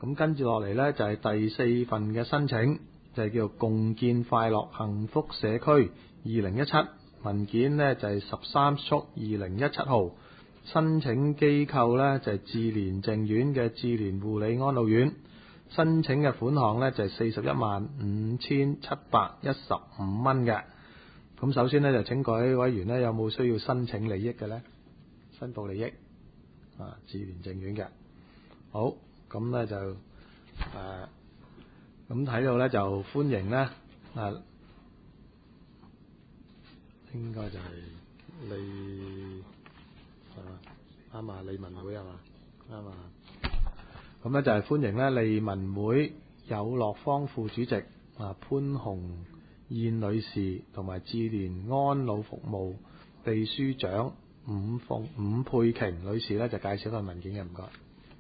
咁跟住落嚟呢，就係第4份嘅申請，就係叫共建快樂幸福社區2017，文件呢，就係13/2017號，申請機構呢，就係智聯淨苑嘅智聯護理安老院，申請嘅款項呢，就係415715蚊嘅。咁首先呢，就請各位委員呢，有冇需要申請利益嘅呢？申報利益智聯淨苑嘅。好，咁呢就咁睇到呢，就歡迎呢，應該就係啱啊，利民會係嘛？啱啊。咁呢就係歡迎呢利民會有樂坊副主席潘紅燕女士同埋智聯安老服務秘書長伍佩瓊女士呢，就介紹份文件嘅，唔該。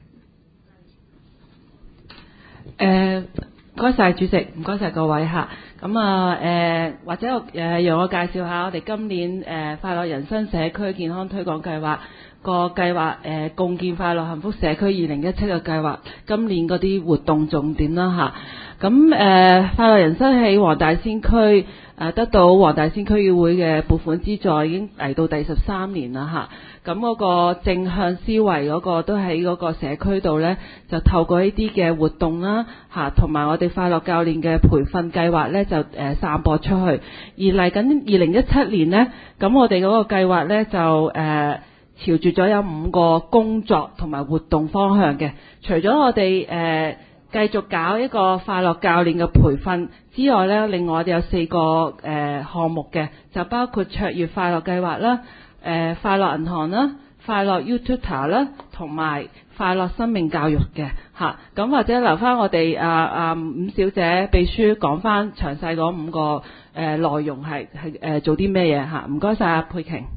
唔該晒主席，唔該晒各位嚇。咁或者讓我介紹下我哋今年快樂人生社區健康推廣計劃個計劃共建快樂幸福社區2017嘅計劃，今年嗰啲活動重點啦嚇。咁快樂人生喺黃大仙區得到黃大仙區議會嘅撥款資助，已經嚟到第13年啦嚇。咁嗰個正向思維嗰個都喺嗰個社區度呢，就透過呢啲嘅活動啦嚇，同埋我哋快樂教練嘅培訓計劃呢，就散播出去。而嚟緊2017年呢，咁我哋嗰個計劃呢，就朝住咗有5個工作同埋活動方向嘅。除咗我哋繼續搞一個快樂教練嘅培訓之外呢，另外我哋有4個項目嘅，就包括卓越快樂計劃啦、快樂銀行啦、快樂 YouTuber 啦，同埋快樂生命教育嘅嚇。咁或者留翻我哋伍小姐秘書講翻詳細嗰5個內容係做啲咩嘢嚇。唔該晒阿佩瓊。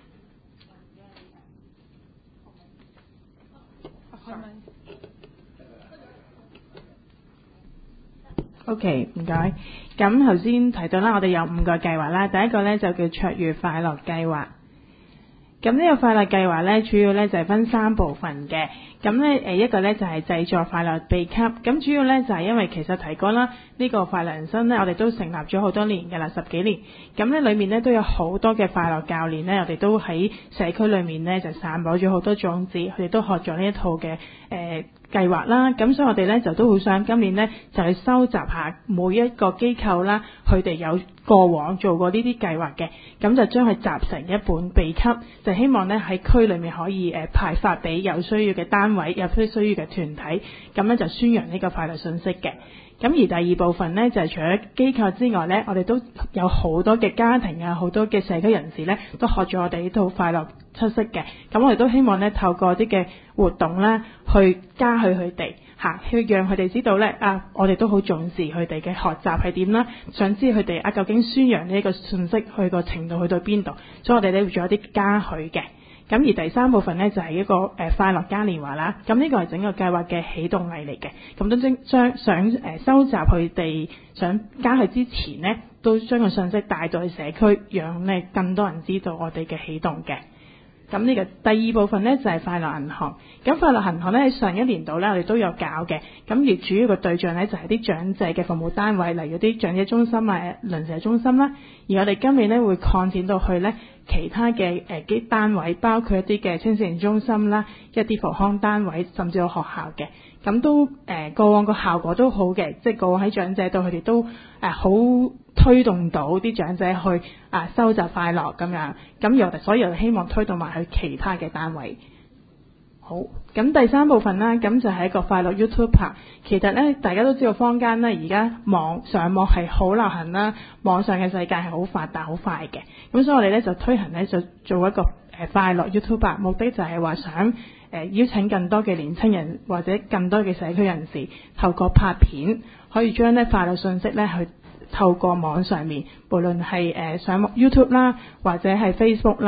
OK， 唔該。咁頭先提到啦，我哋有5個計劃啦。第一個呢，就叫卓越快樂計劃。咁呢個快樂計劃呢，主要呢就係分3部分嘅。咁呢一個呢就係製作快樂秘笈。咁主要呢就係因為其實提過啦，呢個快樂人生呢，我哋都成立咗好多年㗎啦，10幾年。咁呢裏面呢都有好多嘅快樂教練呢，我哋都喺社區裏面呢就散播咗好多種子，佢哋都學咗呢一套嘅計劃啦。咁所以我哋呢就都好想今年呢就去收集下每一個機構啦，佢哋有過往做過呢啲計劃嘅，咁就將佢集成一本秘笈，就希望呢喺區裏面可以派發俾有需要嘅單位、有需要嘅團體，咁呢就宣揚呢個快樂信息嘅。咁而第2部分呢，就係除咗機構之外呢，我哋都有好多嘅家庭啊，好多嘅社區人士呢，都學咗我哋呢套快樂出色嘅。咁我哋都希望呢，透過啲嘅活動啦，去加許佢哋去讓佢哋知道呢，我哋都好重視佢哋嘅學習係點啦，想知佢哋究竟宣揚呢個信息去個程度去到邊度，所以我哋呢會做一啲加許嘅。咁而第3部分呢，就係一個快樂嘉年華啦，咁呢個係整個計劃嘅起動例嚟嘅，咁都想收集佢哋想加許之前呢，都將個信息帶到去社區，讓呢更多人知道我哋嘅起動嘅。咁呢個第2部分呢，就係快樂銀行。咁快樂銀行呢，喺上一年度呢，我哋都有搞嘅。咁而主要嘅對象呢，就係啲長者嘅服務單位，例如啲長者中心啊、鄰舍中心啦。而我哋今年呢，會擴展到去呢其他嘅啲單位，包括一啲嘅青少年中心啦、一啲復康單位，甚至有學校嘅。咁都過往個效果都好嘅，即係過往喺長者度佢哋都好推動到啲長者去收集快樂咁樣。咁所以我哋希望推動埋去其他嘅單位。好，咁第3部分啦，咁就係一個快樂 YouTuber。其實呢，大家都知道坊間呢，而家上網係好流行啦，網上嘅世界係好發達好快嘅。咁所以我哋呢，就推行呢，就做一個快樂 YouTuber， 目的就係話想邀請更多嘅年輕人或者更多嘅社區人士，透過拍片可以將呢快樂信息呢去透過網上面，無論係上 YouTube 啦，或者係 Facebook 啦，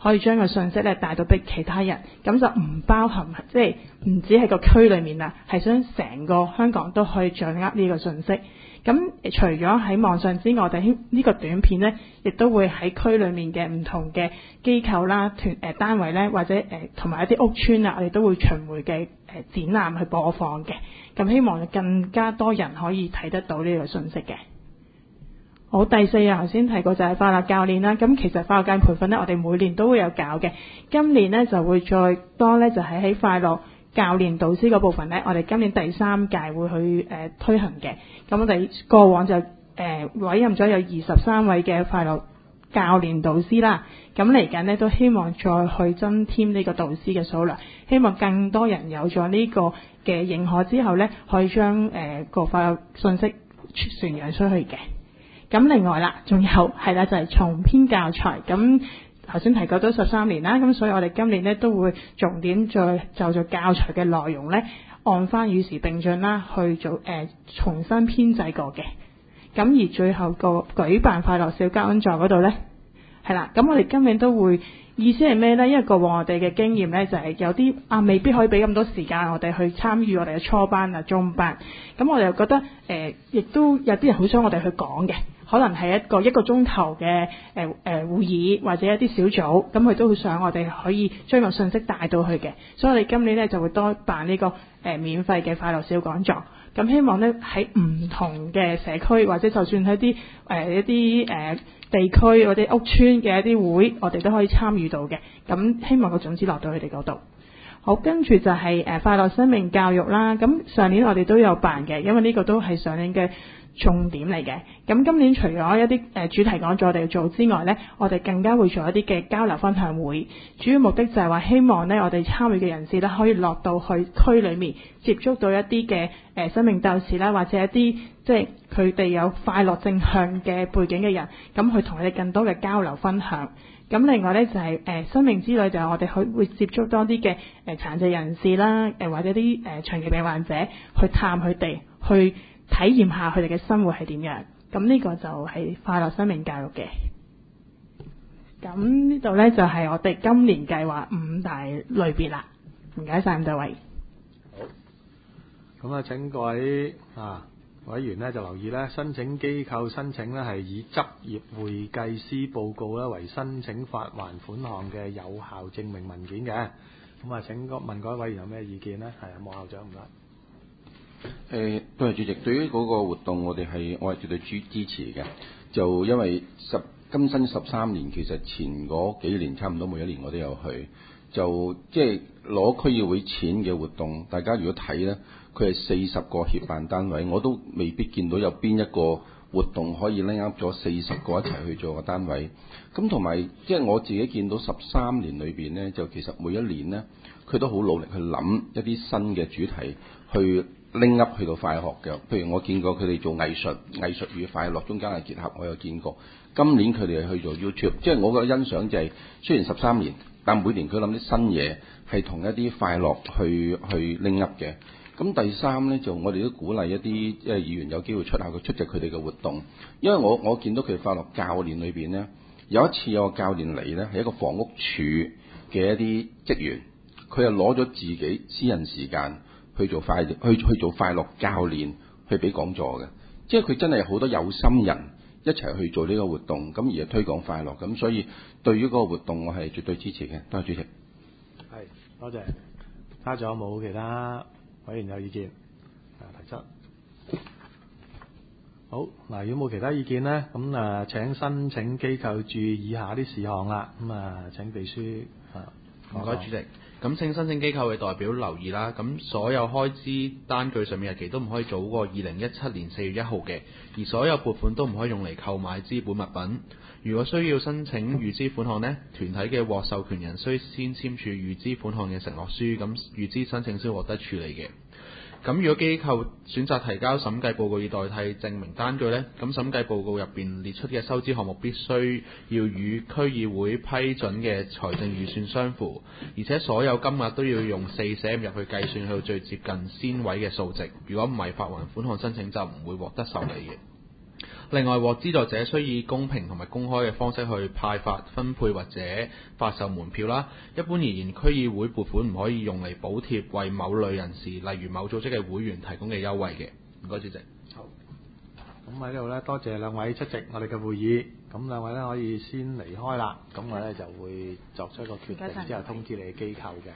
可以將個信息咧帶到俾其他人，咁就唔包含即係唔止係個區裏面啦，係想成個香港都可以掌握呢個信息。咁除咗喺網上之外，我哋呢個短片呢，亦都會喺區裏面嘅唔同嘅機構啦、單位呢，或者同埋一啲屋邨啊，我哋都會巡迴嘅展覽去播放嘅。咁希望更加多人可以睇得到呢個信息嘅。好，第四樣頭先提過就係快樂教練啦。咁其實快樂教練培訓呢，我哋每年都會有搞嘅。今年呢，就會再多呢，就係喺快樂教練導師嗰部分呢，我哋今年第3屆會去推行嘅。咁我哋過往就委任咗有23位嘅快樂教練導師啦。咁嚟緊呢，都希望再去增添呢個導師嘅數量，希望更多人有咗呢個嘅認可之後呢，可以將個快樂信息傳揚出去嘅。咁另外啦，仲有係啦，就係重編教材。咁頭先提過都13年啦，咁所以我哋今年呢都會重點再就做教材嘅內容呢，按翻與時並進啦，去做重新編製過嘅。咁而最後個舉辦快樂小交恩座嗰度呢，係啦，咁我哋今年都會，意思係咩呢？因為過往我哋嘅經驗呢，就係有啲未必可以俾咁多時間我哋去參與我哋嘅初班啊、中班。咁我哋又覺得亦都有啲人好想我哋去講嘅。可能係一個鐘頭嘅會議或者一啲小組，咁佢都會想我哋可以將個信息帶到去嘅，所以我哋今年呢就會多辦呢個免費嘅快樂小講座。咁希望呢喺唔同嘅社區或者就算喺一啲地區或者屋邨嘅一啲會，我哋都可以參與到嘅。咁希望個種子落到佢哋嗰度。好，跟住就係快樂生命教育啦。咁上年我哋都有辦嘅，因為呢個都係上年嘅重點嚟嘅。咁今年除咗一啲主題講座我哋做之外呢，我哋更加會做一啲嘅交流分享會。主要目的就係話希望呢，我哋參與嘅人士呢，可以落到去區裏面，接觸到一啲嘅生命鬥士啦，或者一啲即係佢哋有快樂正向嘅背景嘅人，咁去同佢哋更多嘅交流分享。咁另外呢，就係生命之旅，就係我哋會接觸多啲嘅殘疾人士啦，或者啲長期病患者，去探佢哋，去體驗下佢哋嘅生活係點樣。咁呢個就係快樂生命教育嘅。咁呢度呢，就係我哋今年計劃5大類別啦。唔該晒咁多位。 好，咁請各位委員呢就留意呢，申請機構申請呢係以執業會計師報告呢為申請發還款項嘅有效證明文件嘅。咁請問各位委員有咩意見呢？係莫校長唔該。 多謝主席。對於嗰個活動，我係絕對支持嘅。就因為今新13年，其實前嗰幾年差唔多每一年我都有去。就即係攞區議會錢嘅活動，大家如果睇呢，佢係40個協辦單位，我都未必見到有邊一個活動可以拎啱咗40個一齊去做個單位。咁同埋即係我自己見到13年裏邊呢，就其實每一年呢，佢都好努力去諗一啲新嘅主題去拎up去到快樂嘅。譬如我見過佢哋做藝術與快樂中間嘅結合，我有見過。今年佢哋去做 YouTube， 即係我覺得欣賞就係雖然13年，但每年佢諗啲新嘢係同一啲快樂去拎up嘅。咁第三呢，就我哋都鼓勵一啲議員有機會出席佢哋嘅活動，因為我見到佢快樂教練裏邊呢，有一次有個教練嚟呢，係一個房屋署嘅一啲職員，佢又攞咗自己私人時間去做快樂教練去俾講座嘅，即係佢真係好多有心人一齊去做呢個活動，咁而係推廣快樂，咁所以對於嗰個活動我係絕對支持嘅。多謝主席。 係，多謝。睇仲有冇其他委員有意見提出？好，嗱，如果冇其他意見呢，咁請申請機構注意以下啲事項啦。咁請秘書唔該主席。咁請申請機構嘅代表留意啦，咁所有開支單據上面日期都唔可以早過2017年4月1號嘅，而所有撥款都唔可以用嚟購買資本物品。如果需要申請預支款項呢，團體嘅獲授權人需先簽署預支款項嘅承諾書，咁預支申請先獲得處理嘅。咁如果機構選擇提交審計報告以代替證明單據呢，咁審計報告入邊列出嘅收支項目必須要與區議會批准嘅財政預算相符，而且所有金額都要用4CM入去計算，去到最接近先位嘅數值。如果唔係，發還款項申請就唔會獲得受理嘅。 另外，獲資助者需以公平同埋公開嘅方式去派發、分配或者發售門票啦。一般而言，區議會撥款唔可以用嚟補貼為某類人士，例如某組織嘅會員提供嘅優惠嘅。唔該，主席。 好。咁喺呢度呢，多謝兩位出席我哋嘅會議。咁兩位呢，可以先離開啦。咁我呢就會作出一個決定，之後通知你嘅機構嘅。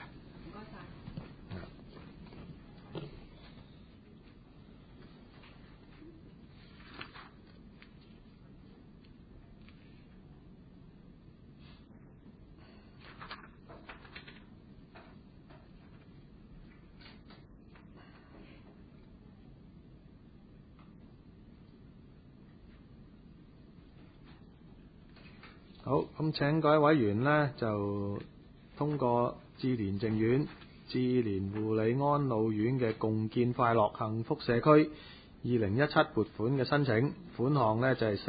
好，咁請各位委員呢，就通過智聯淨苑、智聯護理安老院嘅共建快樂幸福社區2017撥款嘅申請，款項呢就係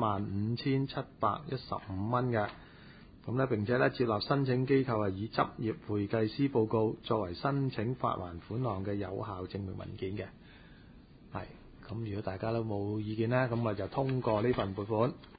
415715蚊嘅。咁呢，並且呢接納申請機構係以執業會計師報告作為申請發還款項嘅有效證明文件嘅。係，咁如果大家都冇意見呢，咁我就通過呢份撥款。